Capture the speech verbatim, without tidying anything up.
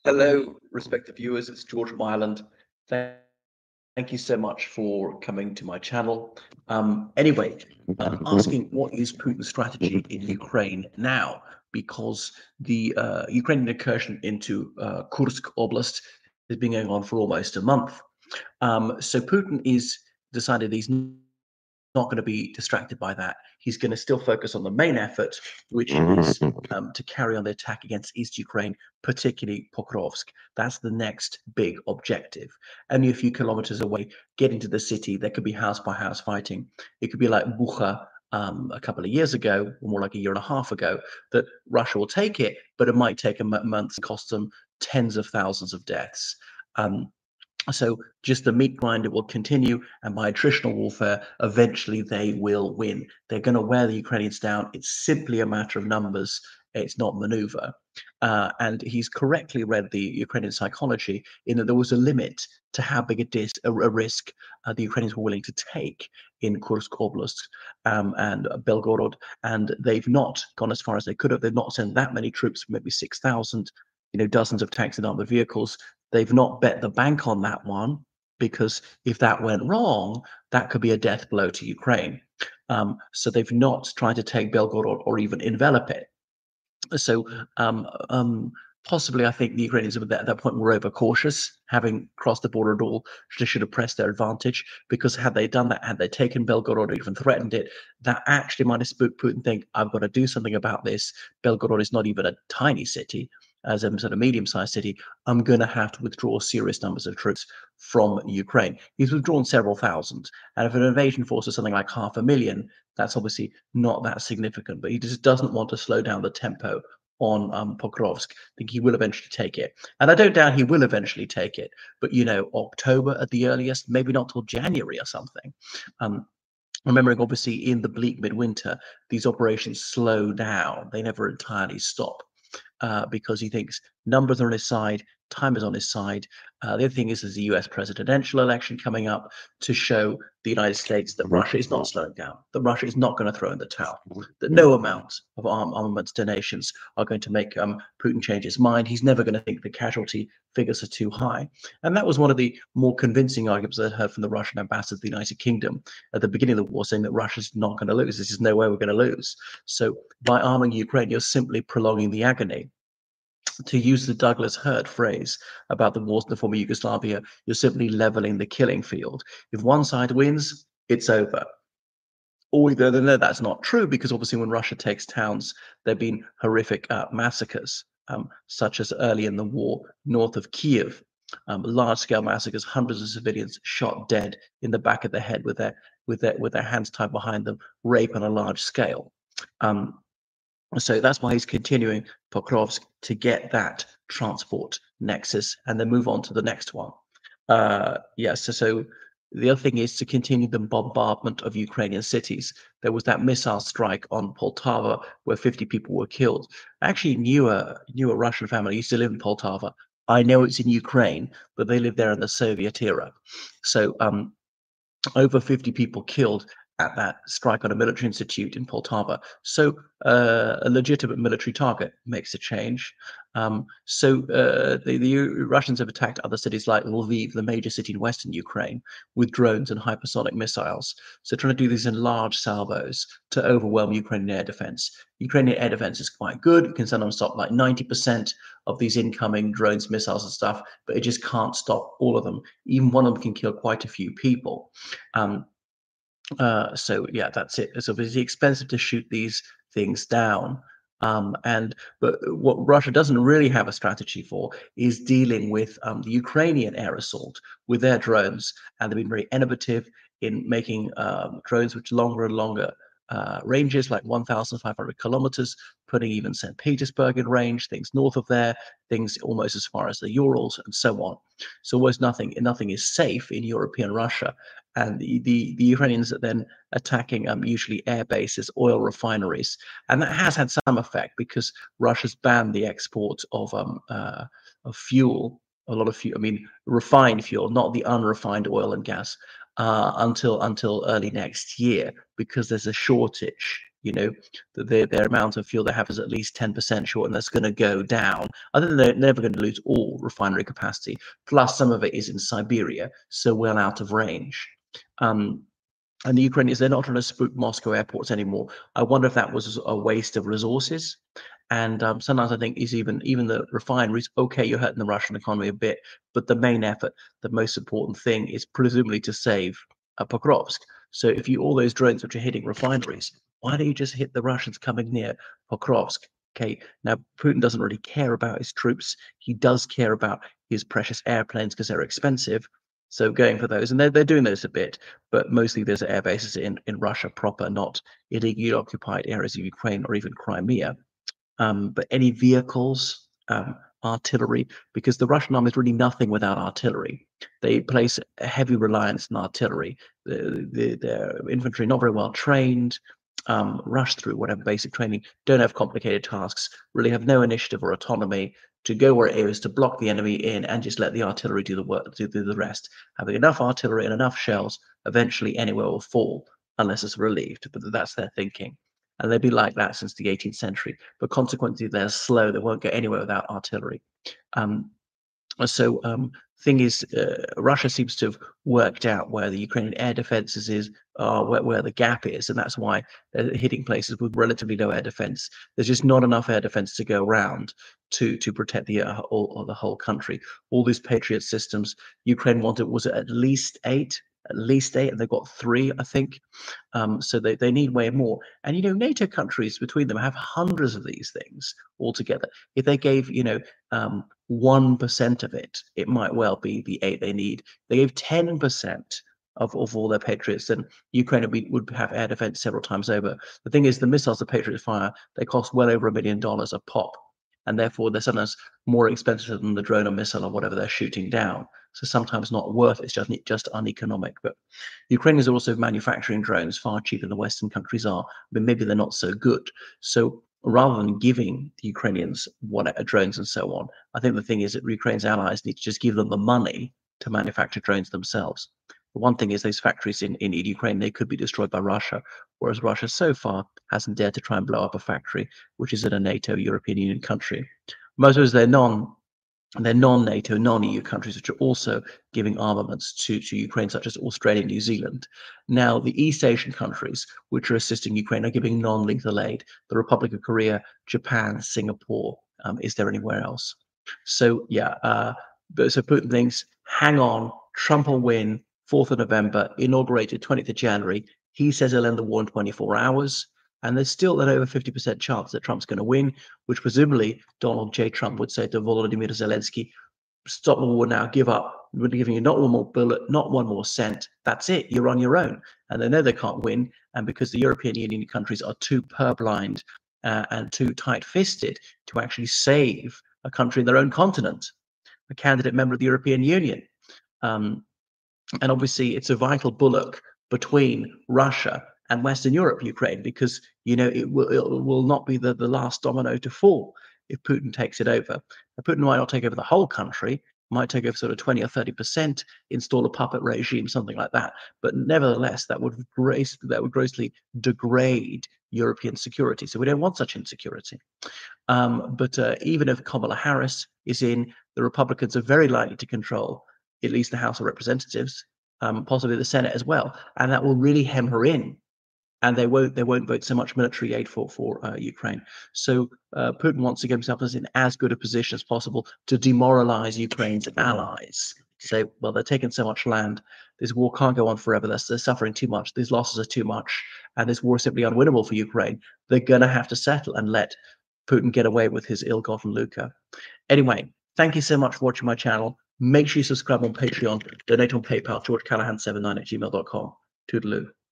Hello, respected viewers. It's George from Ireland. Thank thank you so much for coming to my channel. Um, anyway, uh, asking what is Putin's strategy in Ukraine now? Because the uh, Ukrainian incursion into uh, Kursk Oblast has been going on for almost a month. Um, so Putin is decided he's not going to be distracted by that. He's going to still focus on the main effort, which is um, to carry on the attack against East Ukraine, particularly Pokrovsk. That's the next big objective. Only a few kilometers away, getting to the city, there could be house by house fighting. It could be like Bucha um, a couple of years ago, or more like a year and a half ago, that Russia will take it, but it might take a month, cost them tens of thousands of deaths. Um, so just the meat grinder will continue, and by attritional warfare, eventually they will win. They're going to wear the Ukrainians down. It's simply a matter of numbers. It's not maneuver. Uh, and he's correctly read the Ukrainian psychology in that there was a limit to how big a, dis- a, a risk uh, the Ukrainians were willing to take in Kursk Oblast um, and Belgorod. And they've not gone as far as they could have. They've not sent that many troops, maybe six thousand, you know, dozens of tanks and armored vehicles. They've not bet the bank on that one, because if that went wrong, that could be a death blow to Ukraine. Um, so they've not tried to take Belgorod or, or even envelop it. So um, um, possibly, I think the Ukrainians at that, at that point were overcautious, having crossed the border at all. They should have pressed their advantage, because had they done that, had they taken Belgorod or even threatened it, that actually might have spooked Putin. Think, I've got to do something about this. Belgorod is not even a tiny city, as a sort of medium-sized city. I'm going to have to withdraw serious numbers of troops from Ukraine. He's withdrawn several thousand, and if an invasion force is something like half a million, that's obviously not that significant. But he just doesn't want to slow down the tempo on um, Pokrovsk. I think he will eventually take it, and I don't doubt he will eventually take it. But you know, October at the earliest, maybe not till January or something. Um, Remembering, obviously, in the bleak midwinter, these operations slow down; they never entirely stop. Uh, because he thinks numbers are on his side, time is on his side. Uh, the other thing is, there's a U S presidential election coming up to show the United States that Russia is not slowing down, that Russia is not going to throw in the towel, that no amount of arm, armaments donations are going to make um, Putin change his mind. He's never going to think the casualty figures are too high. And that was one of the more convincing arguments I heard from the Russian ambassador to the United Kingdom at the beginning of the war, saying that Russia's not going to lose. This is no way we're going to lose. So by arming Ukraine, you're simply prolonging the agony. To use the Douglas Hurt phrase about the wars in the former Yugoslavia, you're simply leveling the killing field. If one side wins, it's over. Or either no, that's not true, because obviously when Russia takes towns, there have been horrific uh, massacres, um, such as early in the war north of Kiev, um, large-scale massacres, hundreds of civilians shot dead in the back of the head with their with their with their hands tied behind them, rape on a large scale. Um, so that's why he's continuing Pokrovsk to get that transport nexus and then move on to the next one. Uh, yes, so, so the other thing is to continue the bombardment of Ukrainian cities. There was that missile strike on Poltava where fifty people were killed. I actually knew a knew a Russian family, used to live in Poltava. I know it's in Ukraine, but they lived there in the Soviet era. So um, over fifty people killed at that strike on a military institute in Poltava. So uh, a legitimate military target makes a change. Um, so uh, the, the Russians have attacked other cities like Lviv, the major city in western Ukraine, with drones and hypersonic missiles. So trying to do these in large salvos to overwhelm Ukrainian air defense. Ukrainian air defense is quite good. It can sometimes stop like ninety percent of these incoming drones, missiles, and stuff, but it just can't stop all of them. Even one of them can kill quite a few people. Um, uh, so yeah, that's it. It's obviously expensive to shoot these things down. Um, and but what Russia doesn't really have a strategy for is dealing with um, the Ukrainian air assault with their drones, and they've been very innovative in making um, drones which longer and longer uh, ranges, like one thousand five hundred kilometers, putting even Saint Petersburg in range, things north of there, things almost as far as the Urals, and so on. So almost nothing, nothing is safe in European Russia, and the, the, the Ukrainians are then attacking um, usually air bases, oil refineries, and that has had some effect because Russia's banned the export of um, uh, of fuel, a lot of fuel. I mean, refined fuel, not the unrefined oil and gas, uh, until until early next year, because there's a shortage you know, that their, their amount of fuel they have is at least ten percent short, and that's going to go down. Other than they're never going to lose all refinery capacity. Plus, some of it is in Siberia, so well out of range. Um, and the Ukrainians, they're not trying to spook Moscow airports anymore. I wonder if that was a waste of resources. And um, sometimes I think is even even the refineries, okay, you're hurting the Russian economy a bit, but the main effort, the most important thing is presumably to save uh, Pokrovsk. So if you, all those drones which are hitting refineries, why don't you just hit the Russians coming near Pokrovsk? Okay, now Putin doesn't really care about his troops. He does care about his precious airplanes because they're expensive. So going for those, and they're, they're doing those a bit, but mostly there's air bases in, in Russia proper, not illegally occupied areas of Ukraine or even Crimea. Um, but any vehicles, um, artillery, because the Russian army is really nothing without artillery. They place a heavy reliance on artillery. The, the, their infantry not very well trained, um, rush through whatever basic training, don't have complicated tasks, really have no initiative or autonomy to go where it is, to block the enemy in and just let the artillery do the work, do, do the rest. Having enough artillery and enough shells, eventually anywhere will fall unless it's relieved, but that's their thinking. And they've been like that since the eighteenth century. But consequently, they're slow. They won't get anywhere without artillery. Um, so um, thing is, uh, Russia seems to have worked out where the Ukrainian air defenses is, uh, where, where the gap is, and that's why they're hitting places with relatively low air defense. There's just not enough air defense to go around to to protect the uh, all, the whole country. All these Patriot systems, Ukraine wanted was it at least eight, at least eight, and they've got three, I think. Um, so they, they need way more. And, you know, NATO countries between them have hundreds of these things altogether. If they gave, you know, um, one percent of it, it might well be the eight they need. They gave ten percent of, of all their Patriots, then Ukraine would, be, would have air defense several times over. The thing is, the missiles the Patriots fire, they cost well over a million dollars a pop. And therefore, they're sometimes more expensive than the drone or missile or whatever they're shooting down. So sometimes not worth it. It's just, just uneconomic. But Ukraine is also manufacturing drones far cheaper than Western countries are, but maybe they're not so good. So rather than giving the Ukrainians what drones and so on, I think the thing is that Ukraine's allies need to just give them the money to manufacture drones themselves. The one thing is those factories in, in Ukraine, they could be destroyed by Russia, whereas Russia so far hasn't dared to try and blow up a factory, which is in a NATO European Union country. Most of they're non And they're non-NATO, non-E U countries, which are also giving armaments to, to Ukraine, such as Australia and New Zealand. Now, the East Asian countries, which are assisting Ukraine, are giving non-lethal aid. The Republic of Korea, Japan, Singapore. Um, is there anywhere else? So, yeah, uh, but so Putin thinks, hang on, Trump will win, fourth of November, inaugurated twentieth of January. He says he'll end the war in twenty-four hours. And there's still an over fifty percent chance that Trump's going to win, which presumably Donald J. Trump would say to Volodymyr Zelensky, stop the war now, give up. We're giving you not one more bullet, not one more cent. That's it. You're on your own. And they know they can't win. And because the European Union countries are too purblind uh, and too tight-fisted to actually save a country in their own continent, a candidate member of the European Union. Um, and obviously, it's a vital bullock between Russia and Western Europe, Ukraine, because, you know, it will, it will not be the, the last domino to fall if Putin takes it over. Now, Putin might not take over the whole country, might take over sort of twenty or thirty percent, install a puppet regime, something like that. But nevertheless, that would grace, that would grossly degrade European security. So we don't want such insecurity. Um, but uh, even if Kamala Harris is in, the Republicans are very likely to control at least the House of Representatives, um, possibly the Senate as well, and that will really hem her in. And they won't they won't vote so much military aid for for uh, Ukraine. So uh, Putin wants to get himself in as good a position as possible to demoralize Ukraine's allies. Say, well, they're taking so much land. This war can't go on forever. They're, they're suffering too much. These losses are too much, and this war is simply unwinnable for Ukraine. They're gonna have to settle and let Putin get away with his ill-gotten lucre. Anyway, thank you so much for watching my channel. Make sure you subscribe on Patreon, donate on PayPal, george callahan seven nine at gmail dot com. Toodaloo.